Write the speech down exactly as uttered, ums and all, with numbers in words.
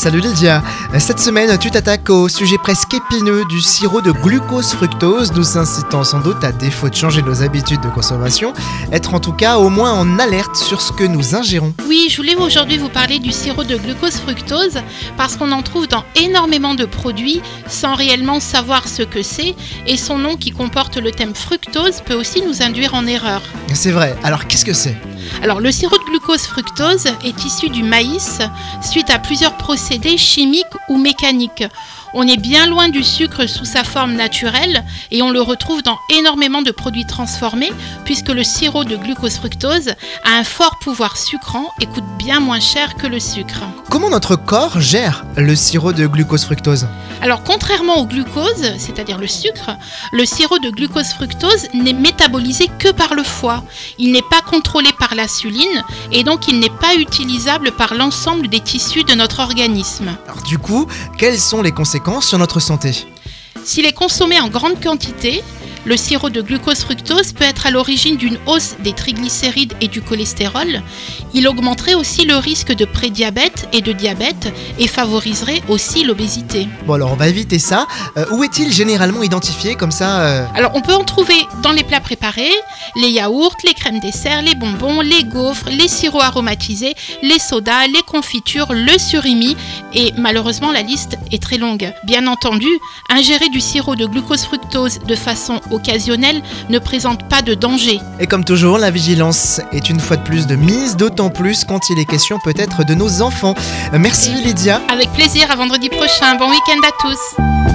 Salut Lydia. Cette semaine, tu t'attaques au sujet presque épineux du sirop de glucose-fructose, nous incitant sans doute, à défaut de changer nos habitudes de consommation, être en tout cas au moins en alerte sur ce que nous ingérons. Oui, je voulais aujourd'hui vous parler du sirop de glucose-fructose parce qu'on en trouve dans énormément de produits sans réellement savoir ce que c'est, et son nom qui comporte le thème fructose peut aussi nous induire en erreur. C'est vrai, alors qu'est-ce que c'est ? Alors, le sirop de glucose-fructose est issu du maïs suite à plusieurs procédés chimiques ou mécaniques. On est bien loin du sucre sous sa forme naturelle et on le retrouve dans énormément de produits transformés puisque le sirop de glucose-fructose a un fort pouvoir sucrant et coûte bien moins cher que le sucre. Comment notre corps gère le sirop de glucose-fructose ? Alors, contrairement au glucose, c'est-à-dire le sucre, le sirop de glucose-fructose n'est métabolisé que par le foie. Il n'est pas contrôlé par l'insuline et donc il n'est pas utilisable par l'ensemble des tissus de notre organisme. Alors du coup, quelles sont les conséquences sur notre santé ? S'il est consommé en grande quantité, le sirop de glucose-fructose peut être à l'origine d'une hausse des triglycérides et du cholestérol. Il augmenterait aussi le risque de prédiabète et de diabète et favoriserait aussi l'obésité. Bon alors on va éviter ça. Euh, où est-il généralement identifié comme ça euh... Alors on peut en trouver dans les plats préparés, les yaourts, les crèmes dessert, les bonbons, les gaufres, les sirops aromatisés, les sodas, les confitures, le surimi et malheureusement la liste est très longue. Bien entendu, ingérer du sirop de glucose-fructose de façon occasionnelle ne présente pas de danger. Et comme toujours, la vigilance est une fois de plus de mise, d'autant plus quand il est question peut-être de nos enfants. Merci Lydia. Avec plaisir, à vendredi prochain. Bon week-end à tous.